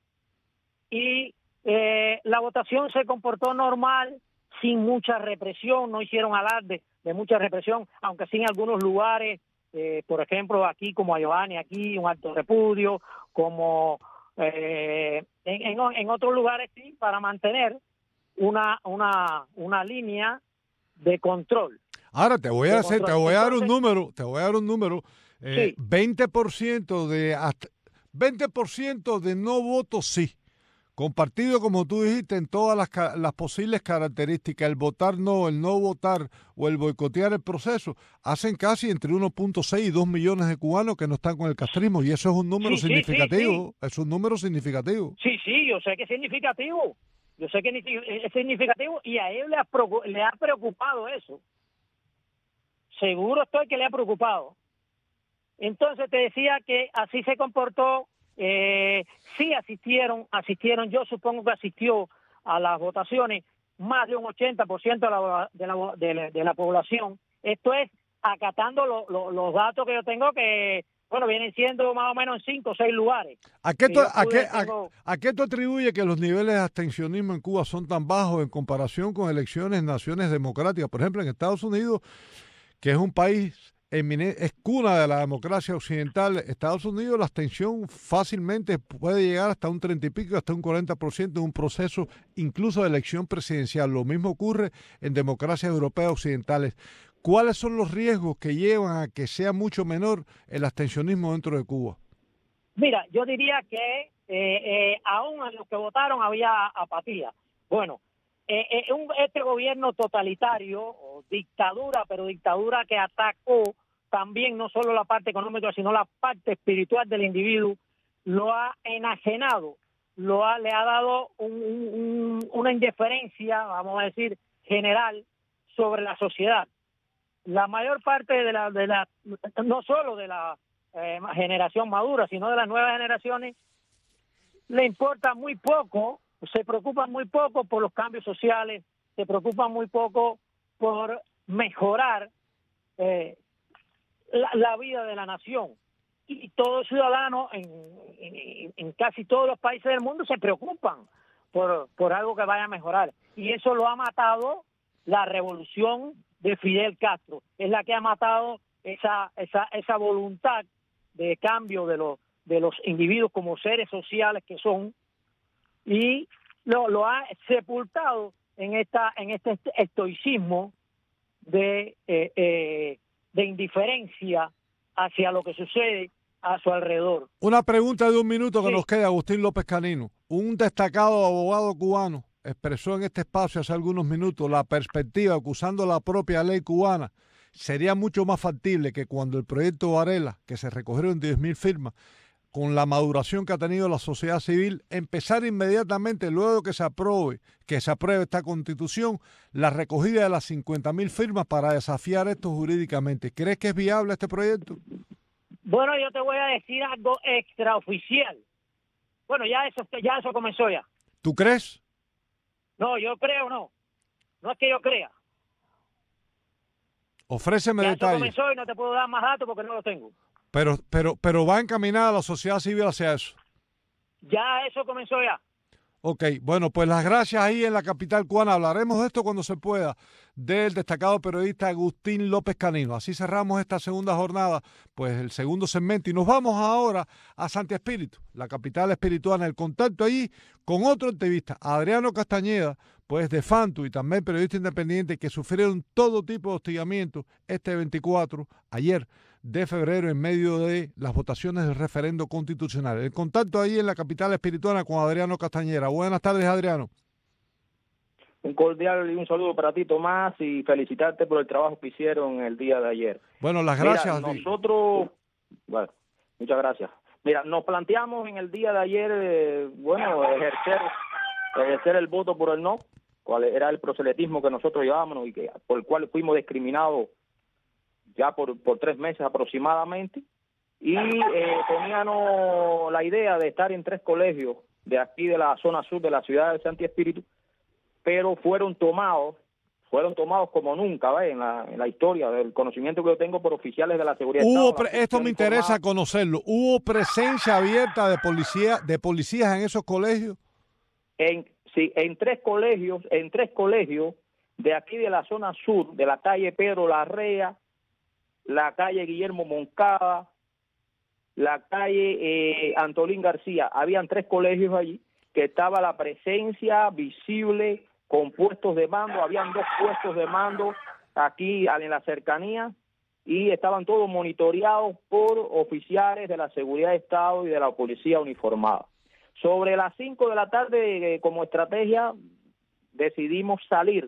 y eh, la votación se comportó normal, sin mucha represión, no hicieron alarde de mucha represión, aunque sí en algunos lugares, eh, por ejemplo, aquí como a Giovanni, aquí un alto repudio, como eh, en, en, en otros lugares sí, para mantener una una una línea de control. Ahora te voy a hacer, te voy a dar un número, te voy a dar un número, eh, sí. veinte por ciento de hasta veinte por ciento de no votos sí. Compartido, como tú dijiste, en todas las, las posibles características, el votar no, el no votar o el boicotear el proceso, hacen casi entre uno punto seis y dos millones de cubanos que no están con el castrismo, y eso es un número sí, significativo, sí, sí. es un número significativo. Sí, sí, yo sé que es significativo, yo sé que es significativo y a él le ha, le ha preocupado eso. Seguro estoy que le ha preocupado. Entonces te decía que así se comportó. Eh, sí asistieron, asistieron, yo supongo que asistió a las votaciones más de un ochenta por ciento de la, de la, de la, de la población. Esto es acatando lo, lo, los datos que yo tengo que, bueno, vienen siendo más o menos en cinco o seis lugares. ¿A qué, tú, a, qué, tengo... a, ¿A qué tú atribuyes que los niveles de abstencionismo en Cuba son tan bajos en comparación con elecciones en naciones democráticas? Por ejemplo, en Estados Unidos, que es un país... es cuna de la democracia occidental. Estados Unidos, la abstención fácilmente puede llegar hasta un treinta y pico, hasta un cuarenta por ciento en un proceso incluso de elección presidencial. Lo mismo ocurre en democracias europeas occidentales. ¿Cuáles son los riesgos que llevan a que sea mucho menor el abstencionismo dentro de Cuba? Mira, yo diría que eh, eh, aún en los que votaron había apatía. Bueno, eh, eh, un, este gobierno totalitario, o dictadura, pero dictadura que atacó también no solo la parte económica, sino la parte espiritual del individuo, lo ha enajenado, lo ha, le ha dado un, un, una indiferencia, vamos a decir, general sobre la sociedad. La mayor parte de la, de la no solo de la eh, generación madura, sino de las nuevas generaciones, le importa muy poco, se preocupan muy poco por los cambios sociales, se preocupan muy poco por mejorar eh, La, la vida de la nación. Y todo ciudadano en, en, en casi todos los países del mundo se preocupan por, por algo que vaya a mejorar. Y eso lo ha matado la revolución de Fidel Castro. Es la que ha matado esa esa esa voluntad de cambio de los de los individuos como seres sociales que son, y lo, lo ha sepultado en esta en este estoicismo de eh, eh, de indiferencia hacia lo que sucede a su alrededor. Una pregunta de un minuto que sí. nos queda, Agustín López Canino. Un destacado abogado cubano expresó en este espacio hace algunos minutos la perspectiva que, usando la propia ley cubana, sería mucho más factible que cuando el proyecto Varela, que se recogieron diez mil firmas, con la maduración que ha tenido la sociedad civil, empezar inmediatamente, luego que se apruebe, que se apruebe esta Constitución, la recogida de las cincuenta mil firmas para desafiar esto jurídicamente. ¿Crees que es viable este proyecto? Bueno, yo te voy a decir algo extraoficial. Bueno, ya eso, ya eso comenzó ya. ¿Tú crees? No, yo creo no. No es que yo crea. Ofréceme Ya eso detalles. comenzó y no te puedo dar más datos porque no los tengo. Pero, pero, pero va encaminada la sociedad civil hacia eso. Ya eso comenzó ya. Ok, bueno, pues las gracias ahí en la capital cubana. Hablaremos de esto cuando se pueda, del destacado periodista Agustín López Canino. Así cerramos esta segunda jornada, pues el segundo segmento. Y nos vamos ahora a Santi Espíritu, la capital espiritual, en el contacto allí con otro activista, Adriano Castañeda, pues de Fantu y también periodista independiente, que sufrieron todo tipo de hostigamiento este veinticuatro, ayer, de febrero, en medio de las votaciones del referendo constitucional. El contacto ahí en la capital espirituana con Adriano Castañeda. Buenas tardes, Adriano. Un cordial y un saludo para ti, Tomás, y felicitarte por el trabajo que hicieron el día de ayer. Bueno, las gracias. Mira, nosotros, bueno, muchas gracias. Mira, nos planteamos en el día de ayer, eh, bueno, ejercer, ejercer el voto por el no, cuál era el proselitismo que nosotros llevábamos y que por el cual fuimos discriminados ya por, por tres meses aproximadamente, y eh, teníamos la idea de estar en tres colegios de aquí de la zona sur de la ciudad de Santi Espíritu, pero fueron tomados, fueron tomados como nunca, ¿ves? En la, en la historia del conocimiento que yo tengo por oficiales de la seguridad. Hubo Estado, pre- esto me interesa conocerlo. ¿Hubo presencia abierta de policía, de policías en esos colegios? En, sí, en tres colegios, en tres colegios de aquí de la zona sur, de la calle Pedro Larrea, la calle Guillermo Moncada, la calle eh, Antolín García. Habían tres colegios allí que estaba la presencia visible con puestos de mando. Habían dos puestos de mando aquí en la cercanía y estaban todos monitoreados por oficiales de la seguridad de Estado y de la policía uniformada. Sobre las cinco de la tarde, eh, como estrategia, decidimos salir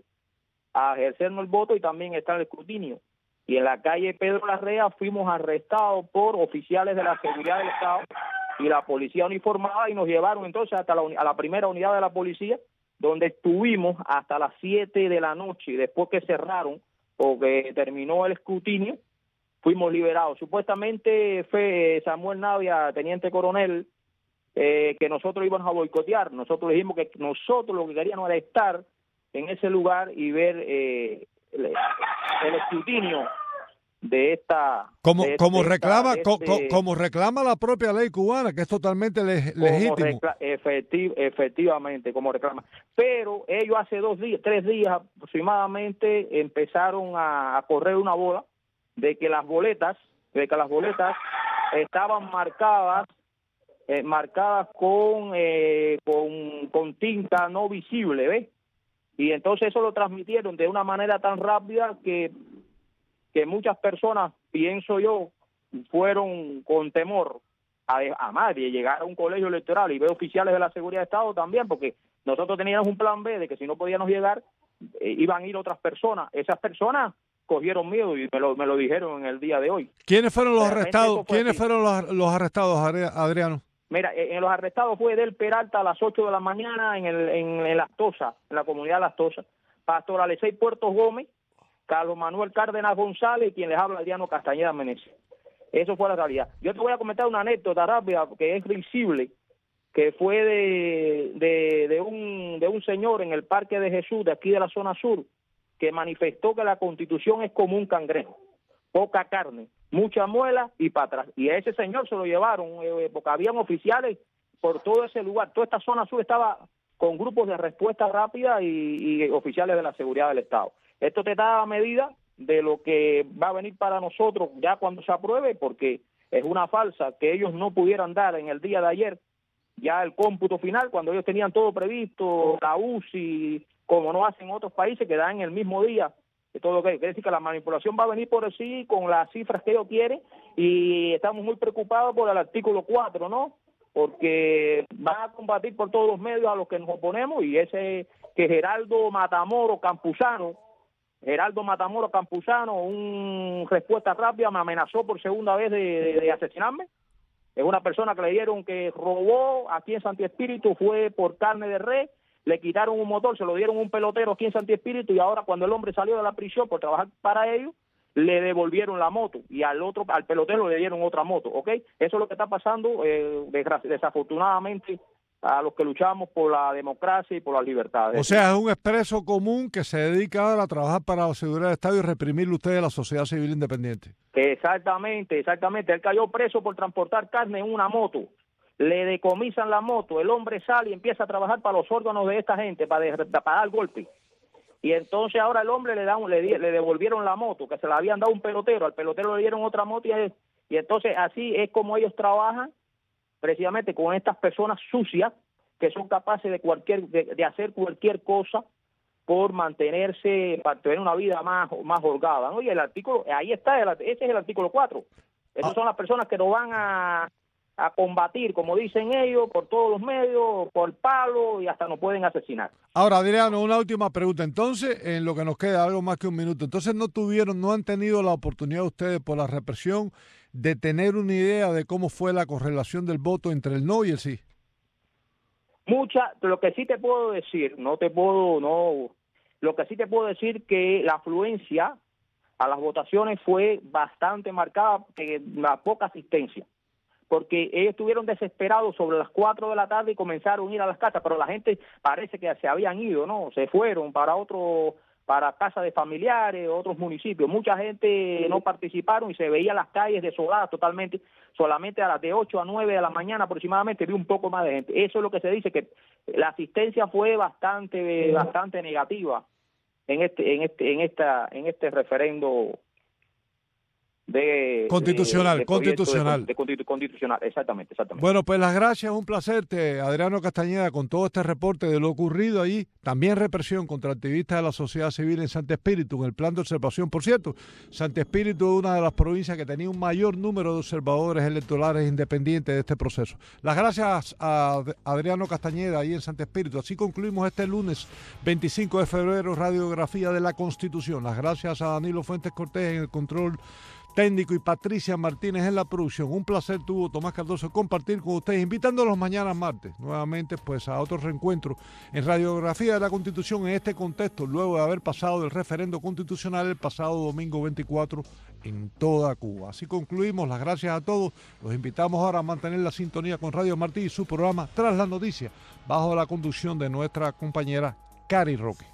a ejercernos el voto y también estar el escrutinio. Y en la calle Pedro Larrea fuimos arrestados por oficiales de la seguridad del Estado y la policía uniformada y nos llevaron entonces hasta la, a la primera unidad de la policía, donde estuvimos hasta las siete de la noche. Y después que cerraron, porque terminó el escrutinio, fuimos liberados. Supuestamente fue Samuel Navia, teniente coronel, eh, que nosotros íbamos a boicotear. Nosotros dijimos que nosotros lo que queríamos era estar en ese lugar y ver eh, el, el escrutinio de esta como de, como de reclama esta, co, este, como reclama la propia ley cubana, que es totalmente le, legítimo. Recla, efectiv, efectivamente, como reclama. Pero ellos hace dos días, tres días aproximadamente empezaron a, a correr una bola de que las boletas, de que las boletas estaban marcadas, eh, marcadas con, eh, con con tinta no visible, ¿ves? Y entonces eso lo transmitieron de una manera tan rápida que que muchas personas, pienso yo, fueron con temor a, a madre llegar a un colegio electoral y ver oficiales de la seguridad de Estado también, porque nosotros teníamos un plan B de que si no podíamos llegar, eh, iban a ir otras personas. Esas personas cogieron miedo y me lo, me lo dijeron en el día de hoy. ¿Quiénes fueron los Realmente arrestados? fue ¿Quiénes así. fueron los, los arrestados, Adriano? Mira, en los arrestados fue Del Peralta a las ocho de la mañana en, el, en, en Las Tosas, en la comunidad de Las Tosas, Pastor Alecey Puertos Gómez, Carlos Manuel Cárdenas González y quien les habla, Adriano Castañeda Meneses. Eso fue la realidad. Yo te voy a comentar una anécdota rápida que es visible, que fue de, de, de, un, de un señor en el Parque de Jesús, de aquí de la zona sur, que manifestó que la Constitución es como un cangrejo, poca carne, mucha muela y para atrás. Y a ese señor se lo llevaron, eh, porque habían oficiales por todo ese lugar. Toda esta zona sur estaba con grupos de respuesta rápida y, y oficiales de la seguridad del Estado. Esto te da medida de lo que va a venir para nosotros ya cuando se apruebe, porque es una falsa que ellos no pudieran dar en el día de ayer ya el cómputo final, cuando ellos tenían todo previsto, la U C I, como no hacen otros países que dan en el mismo día. Todo lo que quiere decir que la manipulación va a venir por sí con las cifras que ellos quieren, y estamos muy preocupados por el artículo cuatro, ¿no? Porque van a combatir por todos los medios a los que nos oponemos, y ese que Geraldo Matamoro Campuzano, Geraldo Matamoro Campuzano, un respuesta rápida, me amenazó por segunda vez de, de, de asesinarme. Es una persona que le dieron que robó aquí en Santi Espíritu, fue por carne de res, le quitaron un motor, se lo dieron un pelotero aquí en Santi Espíritu y ahora cuando el hombre salió de la prisión por trabajar para ellos, le devolvieron la moto y al otro, al pelotero le dieron otra moto, ¿ok? Eso es lo que está pasando, eh, desafortunadamente, a los que luchamos por la democracia y por las libertades. O sea, es un expreso común que se dedica ahora a trabajar para la seguridad del Estado y reprimirle ustedes a la sociedad civil independiente. Exactamente, exactamente. Él cayó preso por transportar carne en una moto. Le decomisan la moto, el hombre sale y empieza a trabajar para los órganos de esta gente, para, de, para dar golpe. Y entonces ahora el hombre le, da, le, le devolvieron la moto, que se la habían dado un pelotero, al pelotero le dieron otra moto y, y entonces así es como ellos trabajan, precisamente con estas personas sucias que son capaces de cualquier de, de hacer cualquier cosa por mantenerse, para tener una vida más, más holgada, ¿no? Y el artículo, ahí está, el, ese es el artículo cuatro. Esas ah. son las personas que nos van a, a combatir, como dicen ellos, por todos los medios, por palo y hasta nos pueden asesinar. Ahora, Adriano, una última pregunta. Entonces, en lo que nos queda, algo más que un minuto, entonces no tuvieron, no han tenido la oportunidad ustedes por la represión de tener una idea de cómo fue la correlación del voto entre el no y el sí. Mucha, lo que sí te puedo decir, no te puedo, no, lo que sí te puedo decir que la afluencia a las votaciones fue bastante marcada, que la poca asistencia, porque ellos estuvieron desesperados sobre las cuatro de la tarde y comenzaron a ir a las casas, pero la gente parece que se habían ido, ¿no? Se fueron para otro, para casas de familiares, otros municipios. Mucha gente no participaron y se veía las calles desoladas totalmente. Solamente a las de ocho a nueve de la mañana aproximadamente vi un poco más de gente. Eso es lo que se dice, que la asistencia fue bastante bastante negativa en este en este en esta en este referendo de constitucional, de, de constitucional. De, de, de constitucional, exactamente, exactamente. Bueno, pues las gracias, un placer, te, Adriano Castañeda, con todo este reporte de lo ocurrido allí. También represión contra activistas de la sociedad civil en Santi Espíritu, en el plan de observación. Por cierto, Santi Espíritu es una de las provincias que tenía un mayor número de observadores electorales independientes de este proceso. Las gracias a Adriano Castañeda ahí en Santi Espíritu. Así concluimos este lunes veinticinco de febrero, Radiografía de la Constitución. Las gracias a Danilo Fuentes Cortés en el control técnico y Patricia Martínez en la producción. Un placer tuvo Tomás Cardoso compartir con ustedes, invitándolos mañana martes nuevamente pues a otro reencuentro en Radiografía de la Constitución en este contexto, luego de haber pasado el referendo constitucional el pasado domingo veinticuatro en toda Cuba. Así concluimos, las gracias a todos. Los invitamos ahora a mantener la sintonía con Radio Martí y su programa Tras las Noticias, bajo la conducción de nuestra compañera Cari Roque.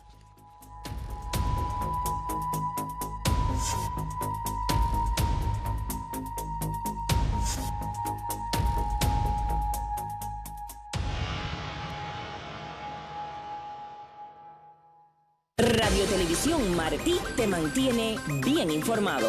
Radio Televisión Martí te mantiene bien informado.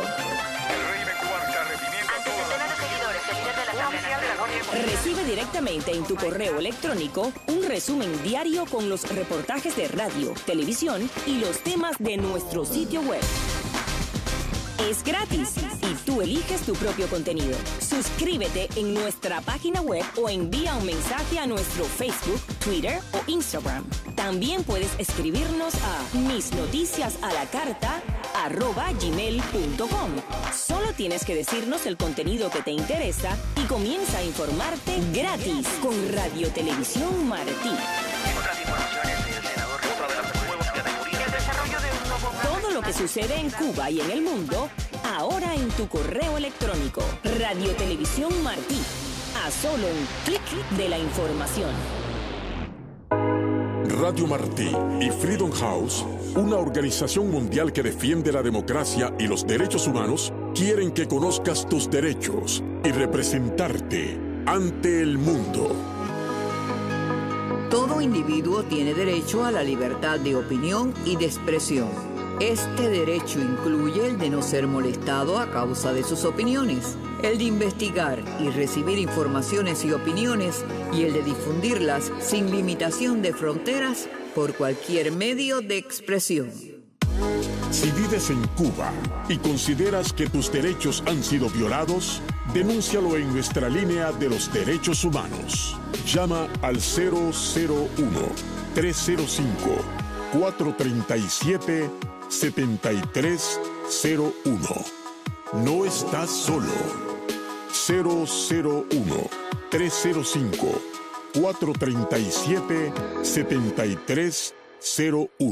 Recibe directamente en tu correo electrónico un resumen diario con los reportajes de radio, televisión y los temas de nuestro sitio web. Es gratis y tú eliges tu propio contenido. Suscríbete en nuestra página web o envía un mensaje a nuestro Facebook, Twitter o Instagram. También puedes escribirnos a misnoticiasalacarta arroba gmail punto com. Solo tienes que decirnos el contenido que te interesa y comienza a informarte gratis con Radio Televisión Martí. Otras informaciones del senador Rosa de los Huevos de Atemorí. El desarrollo de un nuevo... Todo lo que sucede en Cuba y en el mundo, ahora en tu correo electrónico. Radio Televisión Martí. A solo un clic de la información. Radio Martí y Freedom House, una organización mundial que defiende la democracia y los derechos humanos, quieren que conozcas tus derechos y representarte ante el mundo. Todo individuo tiene derecho a la libertad de opinión y de expresión. Este derecho incluye el de no ser molestado a causa de sus opiniones, el de investigar y recibir informaciones y opiniones y el de difundirlas sin limitación de fronteras por cualquier medio de expresión. Si vives en Cuba y consideras que tus derechos han sido violados, denúncialo en nuestra línea de los derechos humanos. Llama al cero cero uno, tres cero cinco, cuatro tres siete, siete tres cero uno. No estás solo. cero cero uno, tres cero cinco, cuatro tres siete, siete tres cero uno.